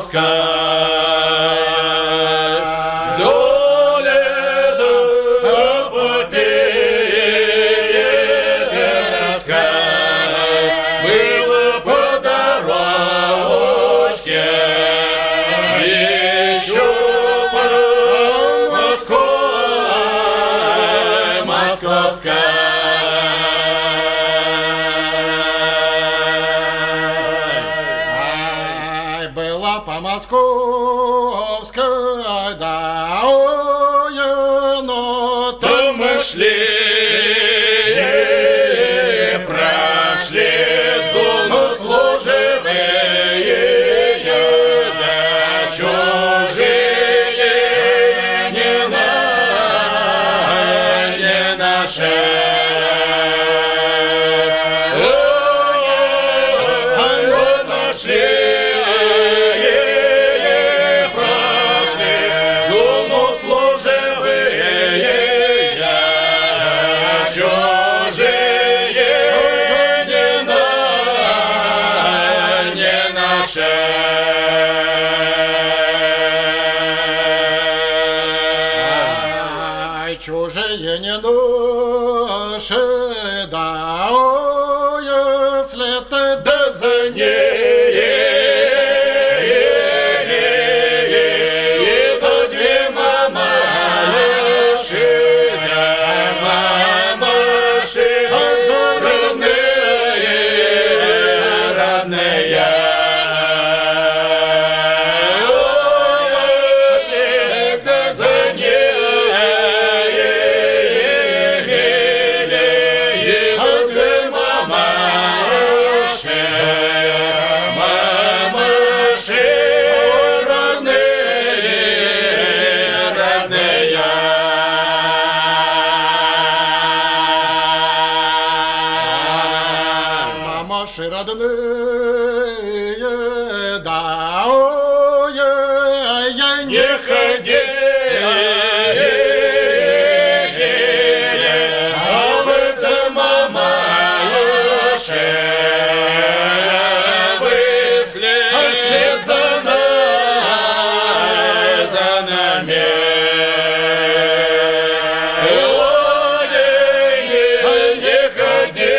вдоль этого Питерской было по дорожке еще по Москве московской. Была по московской дороге, но там мы шли, прошли с Дону служивые, да чужие не наши. Чужие не наши, да, если ты да за ней то две мамаши, да мамаши родные. Мамаши родные, да, я не ходи, об этом мамаши, вы вслед за нами. Не ходи.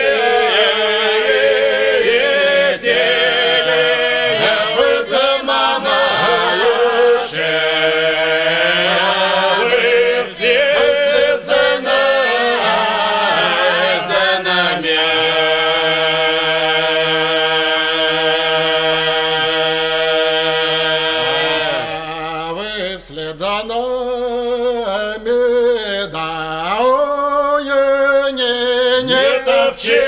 Вслед за нами, да, не топчи.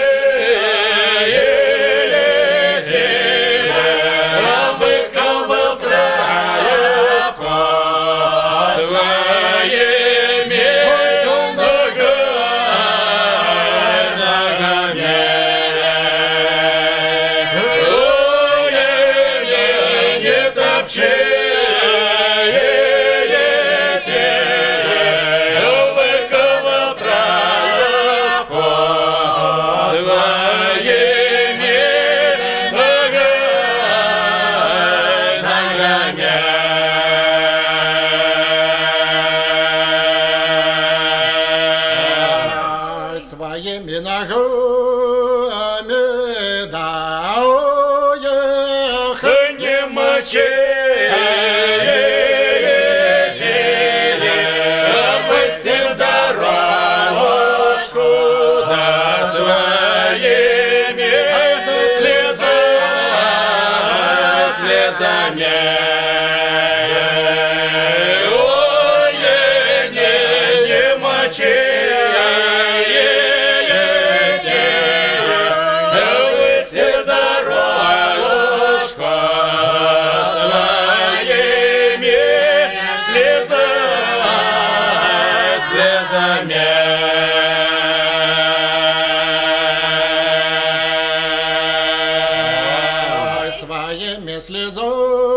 Своими ногами, да, не мочи. Опусти дорожку, да своими слезами. Ой, не мочи. своими слезами.